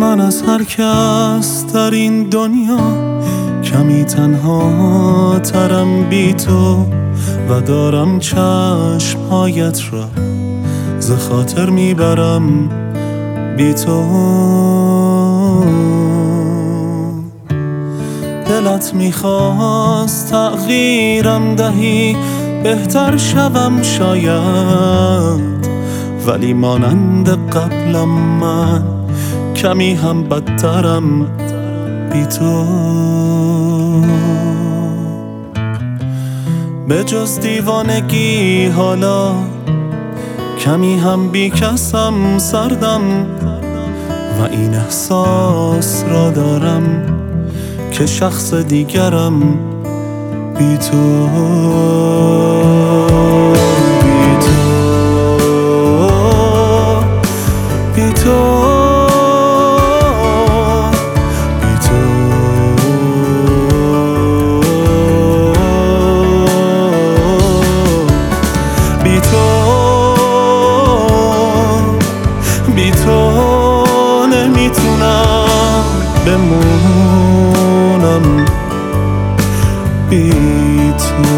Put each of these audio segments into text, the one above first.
من از هر کس در این دنیا کمی تنها ترم بی تو و دارم چشمهایت را ز خاطر میبرم بی تو. دلت میخواست تغییرم دهی بهتر شوم شاید، ولی مانند قبلم من کمی هم بدترم بی تو. به جز دیوانگی حالا کمی هم بی کسم سردم و این احساس را دارم که شخص دیگرم بی تو. بی تو بی تو بی تو نمیتونم بمونم بی تو.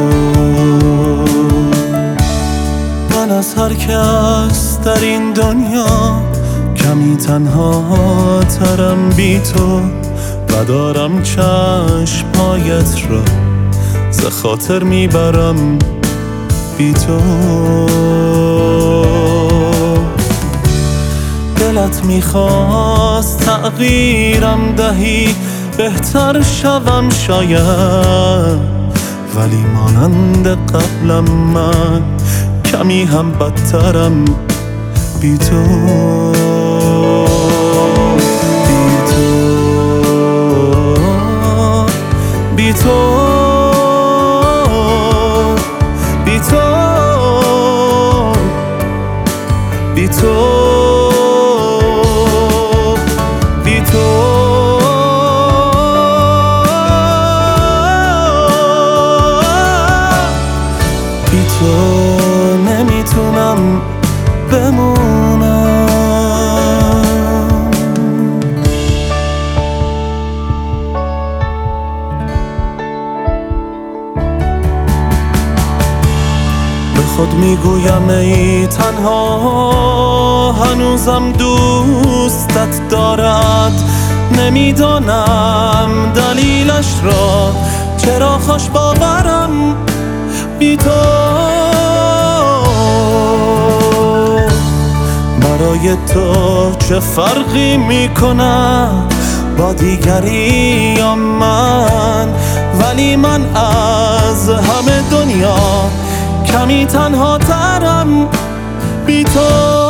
من از هر کس در این دنیا کمی تنها ترم بی تو و دارم چشمهایت را ز خاطر میبرم بی تو. دلت میخواست تغییرم دهی بهتر شوم شاید، ولی مانند قبلم من کمی هم بدترم بی تو. بی تو بی تو بی تو بی تو نمیتونم بمونم. به خود میگویم ای تنها هنوزم دوستت دارد، نمیدانم دلیلش را چرا خوش باورم بی تو. برای تو چه فرقی میکنه با دیگری یا من، ولی من از همه دنیا کمی تنها ترم بی تو.